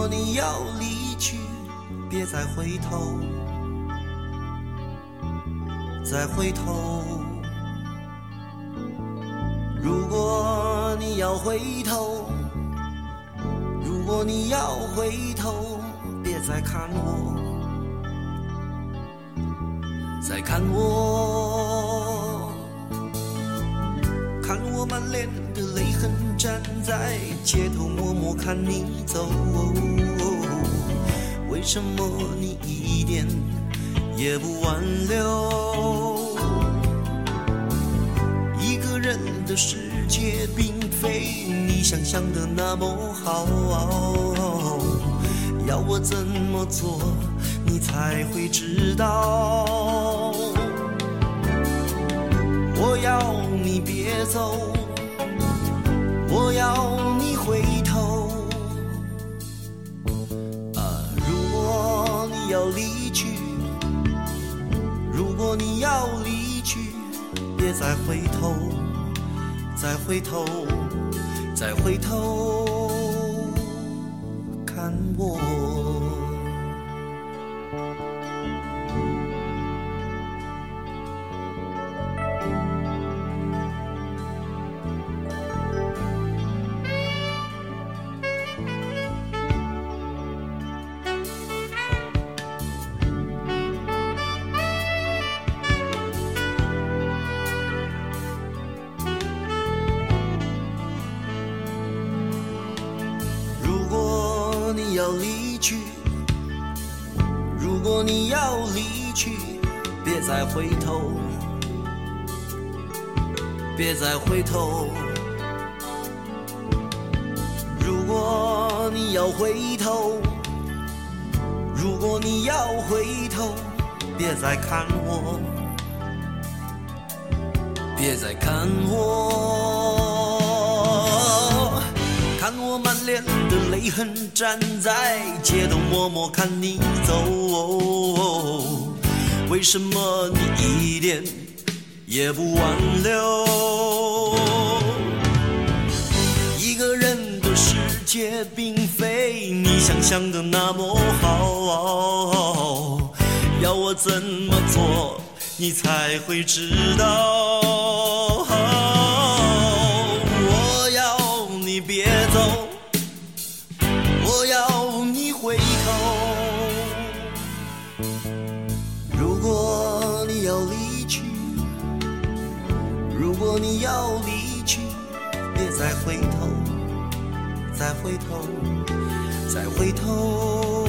你要离去，别再回头，再回头。如果你要回头，如果你要回头，别再看我，再看我，看我满脸的泪痕，站在街头默默看你走。为什么你一点也不挽留？一个人的世界并非你想象的那么好，要我怎么做你才会知道？我要你别走，我要你回头。如果你要离去，如果你要离去，别再回头，再回头，再回头看我。你要离去，如果你要离去，别再回头，别再回头。如果你要回头，如果你要回头，别再看我，别再看我，看我满脸的泪痕，站在街头默默看你走。为什么你一点也不挽留？一个人的世界并非你想象的那么好，要我怎么做你才会知道？我要你别走，我要你回头。如果你要离去，如果你要离去，别再回头，再回头，再回头。